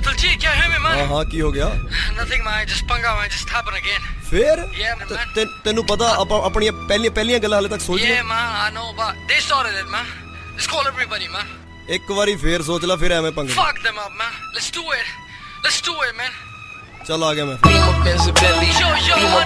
Diljit, क्या है मैं man? हाँ की हो गया? Nothing man, just पंगा man, just happened again. फिर Yeah man. ਤੈਨੂੰ ਪਤਾ ਆਪਣੀਆਂ ਪਹਿਲੀਆਂ ਗੱਲਾਂ ਹਾਲੇ ਤੱਕ ਸੋਚ Yeah man, I know but they started it man. Let's call everybody man. ਇੱਕ ਵਾਰੀ ਫੇਰ ਸੋਚ ਲੈ ਫਿਰ ਐਵੇਂ ਪੰਗੇ। Fuck them up man. Let's do it man. ਚੱਲ ਆ ਗਿਆ ਮੈਂ। Yo yo.